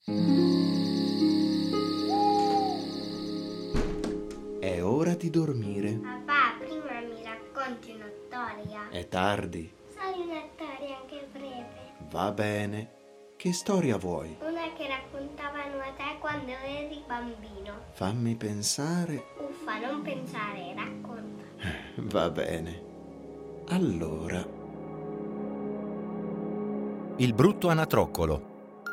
È ora di dormire. Papà, prima mi racconti una storia. È tardi. Sai una storia anche breve? Va bene. Che storia vuoi? Una che raccontavano a te quando eri bambino. Fammi pensare. Uffa, non pensare, racconta. Va bene. Allora. Il brutto anatroccolo.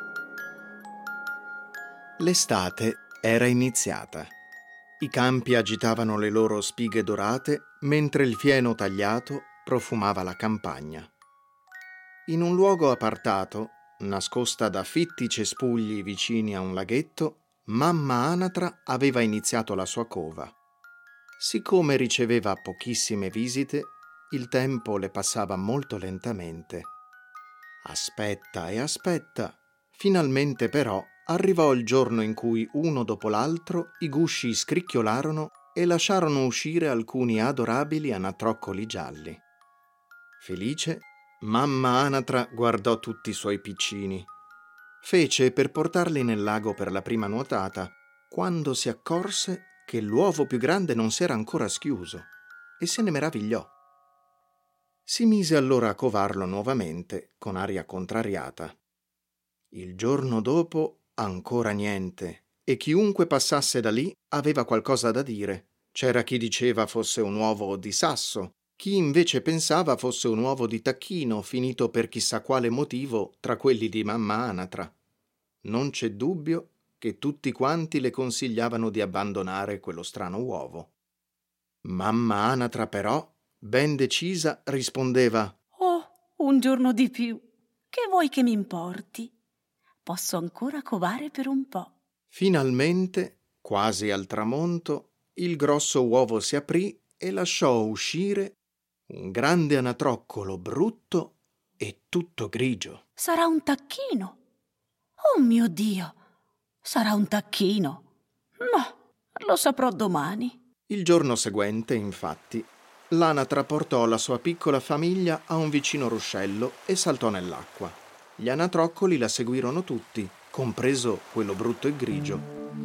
L'estate era iniziata. I campi agitavano le loro spighe dorate mentre il fieno tagliato profumava la campagna. In un luogo apartato, nascosta da fitti cespugli vicini a un laghetto, mamma anatra aveva iniziato la sua cova. Siccome riceveva pochissime visite, il tempo le passava molto lentamente. Aspetta e aspetta, finalmente però arrivò il giorno in cui uno dopo l'altro i gusci scricchiolarono e lasciarono uscire alcuni adorabili anatroccoli gialli. Felice, mamma anatra guardò tutti i suoi piccini. Fece per portarli nel lago per la prima nuotata, quando si accorse che l'uovo più grande non s'era ancora schiuso e se ne meravigliò. Si mise allora a covarlo nuovamente, con aria contrariata. Il giorno dopo ancora niente, e chiunque passasse da lì aveva qualcosa da dire. C'era chi diceva fosse un uovo di sasso, chi invece pensava fosse un uovo di tacchino finito per chissà quale motivo tra quelli di mamma anatra. Non c'è dubbio che tutti quanti le consigliavano di abbandonare quello strano uovo. Mamma anatra però, ben decisa, rispondeva: «Oh, un giorno di più. Che vuoi che mi importi? Posso ancora covare per un po'». Finalmente, quasi al tramonto, il grosso uovo si aprì e lasciò uscire un grande anatroccolo brutto e tutto grigio. «Sarà un tacchino. Oh mio Dio, sarà un tacchino. No, lo saprò domani». Il giorno seguente, infatti, l'anatra portò la sua piccola famiglia a un vicino ruscello e saltò nell'acqua. Gli anatroccoli la seguirono tutti, compreso quello brutto e grigio.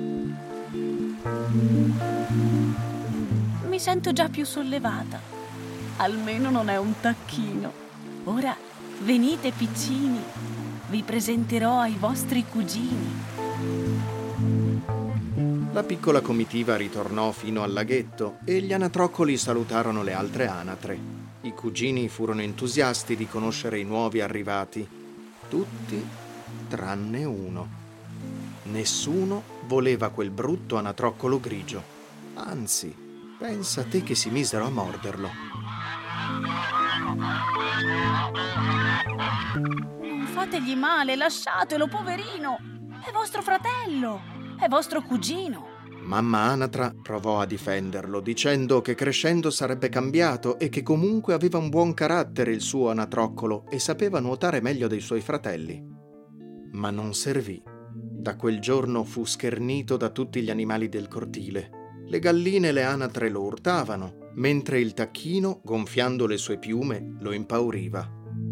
Mi sento già più sollevata. Almeno non è un tacchino. Ora venite piccini, vi presenterò ai vostri cugini. La piccola comitiva ritornò fino al laghetto e gli anatroccoli salutarono le altre anatre. I cugini furono entusiasti di conoscere i nuovi arrivati. Tutti tranne uno. Nessuno voleva quel brutto anatroccolo grigio. Anzi, pensa te che si misero a morderlo. Non fategli male, lasciatelo, poverino. È vostro fratello, è vostro cugino. Mamma anatra provò a difenderlo, dicendo che crescendo sarebbe cambiato e che comunque aveva un buon carattere il suo anatroccolo e sapeva nuotare meglio dei suoi fratelli. Ma non servì. Da quel giorno fu schernito da tutti gli animali del cortile. Le galline e le anatre lo urtavano, mentre il tacchino, gonfiando le sue piume, lo impauriva.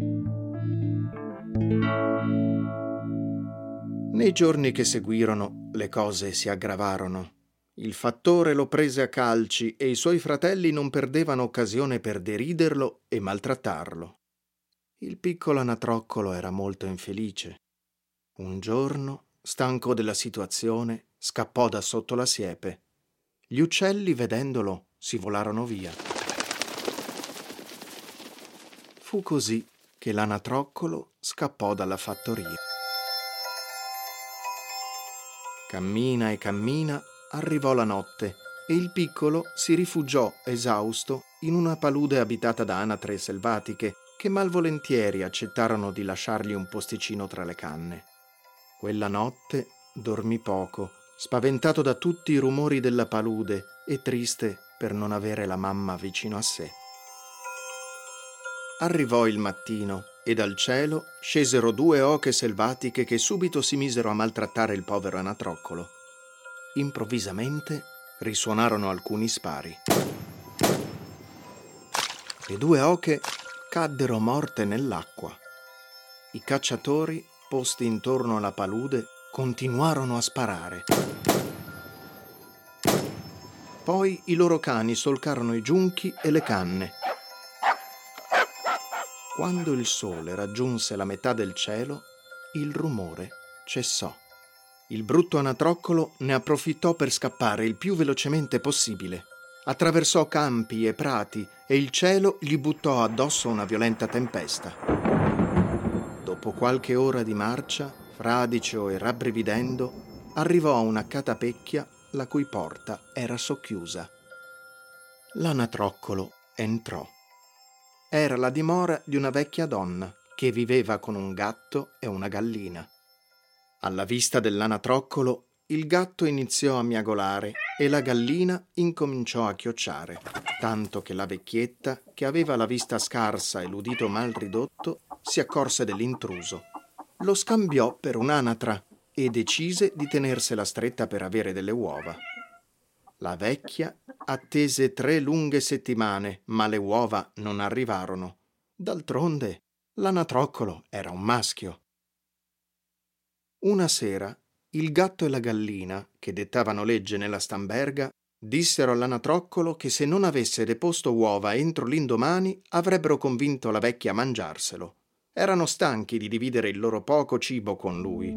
Nei giorni che seguirono, le cose si aggravarono. Il fattore lo prese a calci e i suoi fratelli non perdevano occasione per deriderlo e maltrattarlo. Il piccolo anatroccolo era molto infelice. Un giorno, stanco della situazione, scappò da sotto la siepe. Gli uccelli, vedendolo, si volarono via. Fu così che l'anatroccolo scappò dalla fattoria. Cammina e cammina, arrivò la notte e il piccolo si rifugiò esausto in una palude abitata da anatre selvatiche che malvolentieri accettarono di lasciargli un posticino tra le canne. Quella notte dormì poco, spaventato da tutti i rumori della palude e triste per non avere la mamma vicino a sé. Arrivò il mattino e dal cielo scesero 2 oche selvatiche che subito si misero a maltrattare il povero anatroccolo. Improvvisamente risuonarono alcuni spari. Le 2 oche caddero morte nell'acqua. I cacciatori, posti intorno alla palude, continuarono a sparare. Poi i loro cani solcarono i giunchi e le canne. Quando il sole raggiunse la metà del cielo, il rumore cessò. Il brutto anatroccolo ne approfittò per scappare il più velocemente possibile. Attraversò campi e prati e il cielo gli buttò addosso una violenta tempesta. Dopo qualche ora di marcia, fradicio e rabbrividendo, arrivò a una catapecchia la cui porta era socchiusa. L'anatroccolo entrò. Era la dimora di una vecchia donna che viveva con un gatto e una gallina. Alla vista dell'anatroccolo, il gatto iniziò a miagolare e la gallina incominciò a chiocciare, tanto che la vecchietta, che aveva la vista scarsa e l'udito mal ridotto, si accorse dell'intruso. Lo scambiò per un'anatra e decise di tenersela stretta per avere delle uova. La vecchia attese 3 lunghe settimane, ma le uova non arrivarono. D'altronde, l'anatroccolo era un maschio. Una sera, il gatto e la gallina, che dettavano legge nella stamberga, dissero all'anatroccolo che se non avesse deposto uova entro l'indomani avrebbero convinto la vecchia a mangiarselo. Erano stanchi di dividere il loro poco cibo con lui.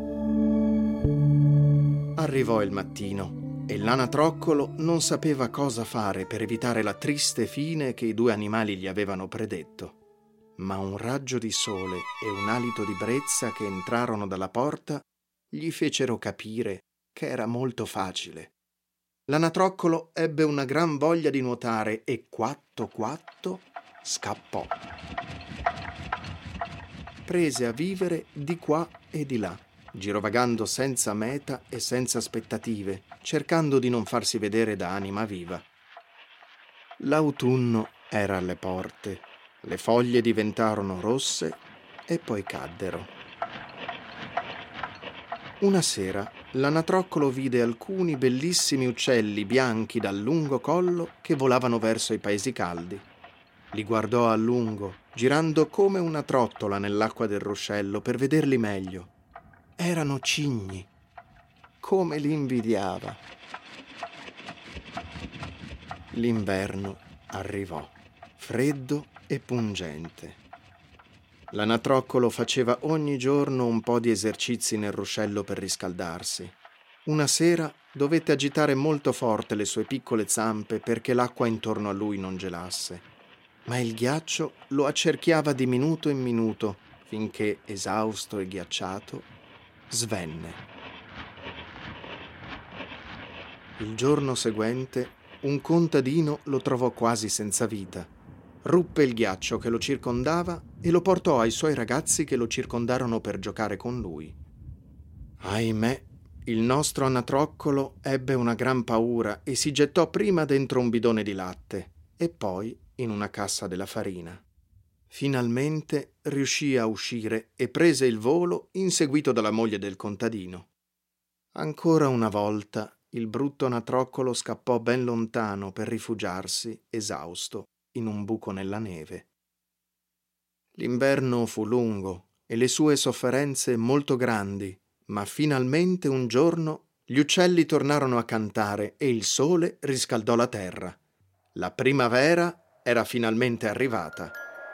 Arrivò il mattino e l'anatroccolo non sapeva cosa fare per evitare la triste fine che i 2 animali gli avevano predetto. Ma un raggio di sole e un alito di brezza che entrarono dalla porta gli fecero capire che era molto facile. L'anatroccolo ebbe una gran voglia di nuotare e quatto scappò. Prese a vivere di qua e di là, girovagando senza meta e senza aspettative, cercando di non farsi vedere da anima viva. L'autunno era alle porte. Le foglie diventarono rosse e poi caddero. Una sera l'anatroccolo vide alcuni bellissimi uccelli bianchi dal lungo collo che volavano verso i paesi caldi. Li guardò a lungo, girando come una trottola nell'acqua del ruscello per vederli meglio. Erano cigni. Come li invidiava! L'inverno arrivò, freddo e pungente. L'anatroccolo faceva ogni giorno un po' di esercizi nel ruscello per riscaldarsi. Una sera dovette agitare molto forte le sue piccole zampe perché l'acqua intorno a lui non gelasse. Ma il ghiaccio lo accerchiava di minuto in minuto finché, esausto e ghiacciato, svenne. Il giorno seguente un contadino lo trovò quasi senza vita. Ruppe il ghiaccio che lo circondava e lo portò ai suoi ragazzi che lo circondarono per giocare con lui. Ahimè, il nostro anatroccolo ebbe una gran paura e si gettò prima dentro un bidone di latte e poi in una cassa della farina. Finalmente riuscì a uscire e prese il volo inseguito dalla moglie del contadino. Ancora una volta il brutto anatroccolo scappò ben lontano per rifugiarsi, esausto, in un buco nella neve. L'inverno fu lungo e le sue sofferenze molto grandi, ma finalmente un giorno gli uccelli tornarono a cantare e il sole riscaldò la terra. La primavera era finalmente arrivata.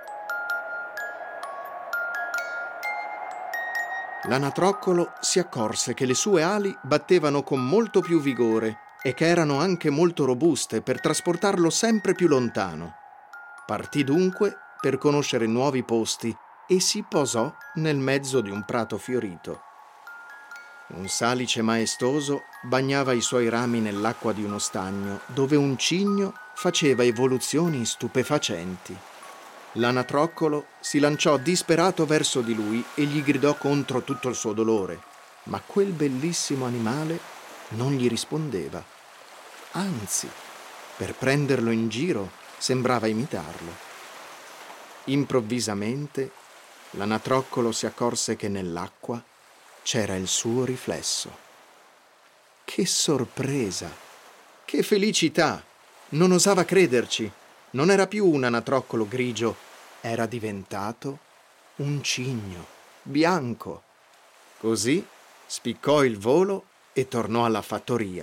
L'anatroccolo si accorse che le sue ali battevano con molto più vigore e che erano anche molto robuste per trasportarlo sempre più lontano. Partì dunque per conoscere nuovi posti e si posò nel mezzo di un prato fiorito. Un salice maestoso bagnava i suoi rami nell'acqua di uno stagno, dove un cigno faceva evoluzioni stupefacenti. L'anatroccolo si lanciò disperato verso di lui e gli gridò contro tutto il suo dolore, ma quel bellissimo animale non gli rispondeva. Anzi, per prenderlo in giro, sembrava imitarlo. Improvvisamente l'anatroccolo si accorse che nell'acqua c'era il suo riflesso. Che sorpresa! Che felicità! Non osava crederci. Non era più un anatroccolo grigio, era diventato un cigno bianco. Così spiccò il volo e tornò alla fattoria.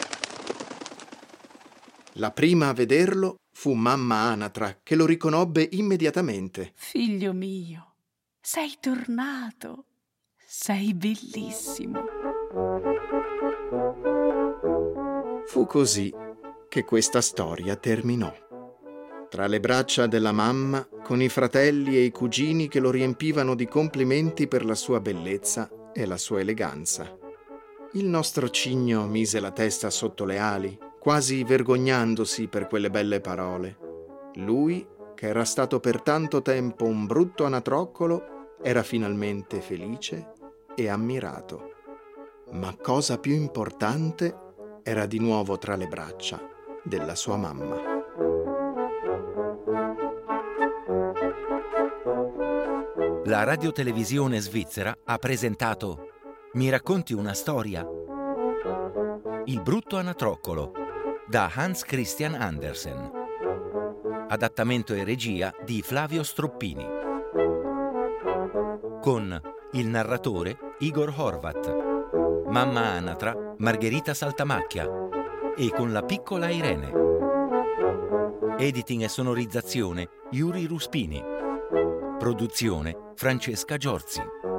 La prima a vederlo fu mamma Anatra, che lo riconobbe immediatamente. Figlio mio, sei tornato. Sei bellissimo. Fu così che questa storia terminò. Tra le braccia della mamma, con i fratelli e i cugini che lo riempivano di complimenti per la sua bellezza e la sua eleganza. Il nostro cigno mise la testa sotto le ali, quasi vergognandosi per quelle belle parole. Lui, che era stato per tanto tempo un brutto anatroccolo, era finalmente felice e ammirato. Ma cosa più importante, era di nuovo tra le braccia della sua mamma. La radiotelevisione svizzera ha presentato Mi racconti una storia? Il brutto anatroccolo da Hans Christian Andersen. Adattamento e regia di Flavio Stroppini. Con il narratore Igor Horvat, mamma Anatra Margherita Saltamacchia e con la piccola Irene. Editing e sonorizzazione Yuri Ruspini. Produzione Francesca Giorzi.